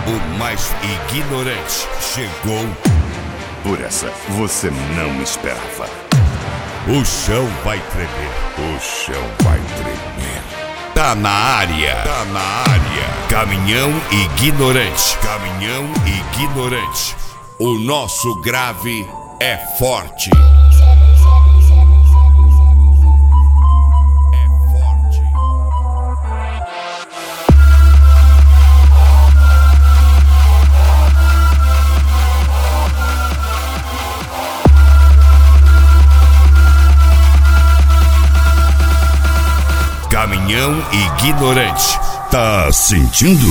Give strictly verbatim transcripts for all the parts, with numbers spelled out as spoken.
o mais ignorante chegou. Por essa você não esperava. O chão vai tremer. O chão vai tremer. Tá na área. Tá na área. Caminhão ignorante. Caminhão ignorante. O nosso grave é forte. Caminhão ignorante. Tá sentindo?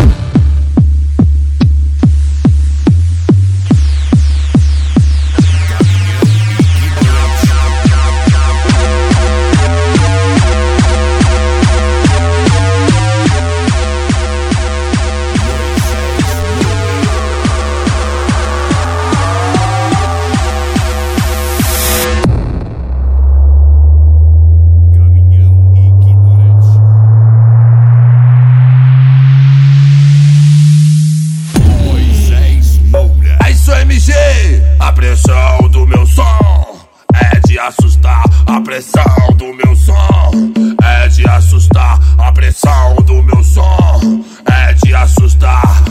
A pressão do meu som é de assustar. A pressão do meu som é de assustar. A pressão do meu som é de assustar.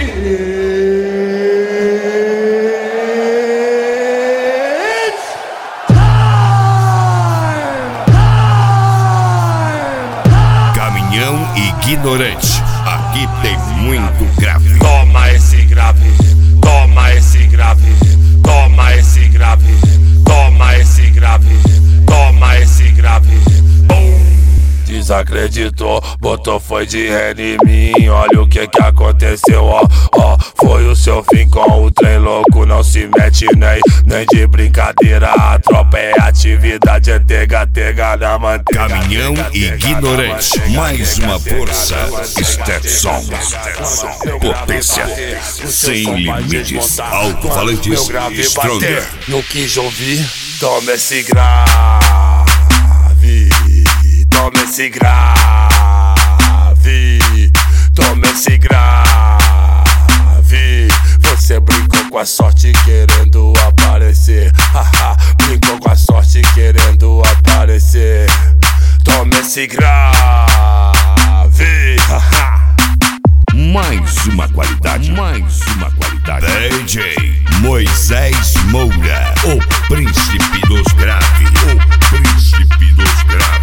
Caminhão ignorante. Aqui tem muito grave. Toma esse grave. Toma esse grave, toma esse grave, toma esse grave, toma esse grave. Bum. Desacreditou, botou foi de ré em mim. Olha o que que aconteceu, ó, ó. Foi o seu fim com o trem louco. Não se mete nem, nem de brincadeira. A tropa é atividade, é tega, tega na manteiga. Caminhão ignorante. Mais uma força. Stetson. Potência sem limites. Alto-falantes Stronger. Não quis ouvir, toma esse grave. Toma esse grave. Toma esse grave. Você brincou com a sorte querendo aparecer. Haha, brincou com a sorte querendo aparecer. Toma esse grave. Haha. Mais uma qualidade, mais uma qualidade. D J Moisés Moura, o príncipe dos graves, o príncipe dos graves.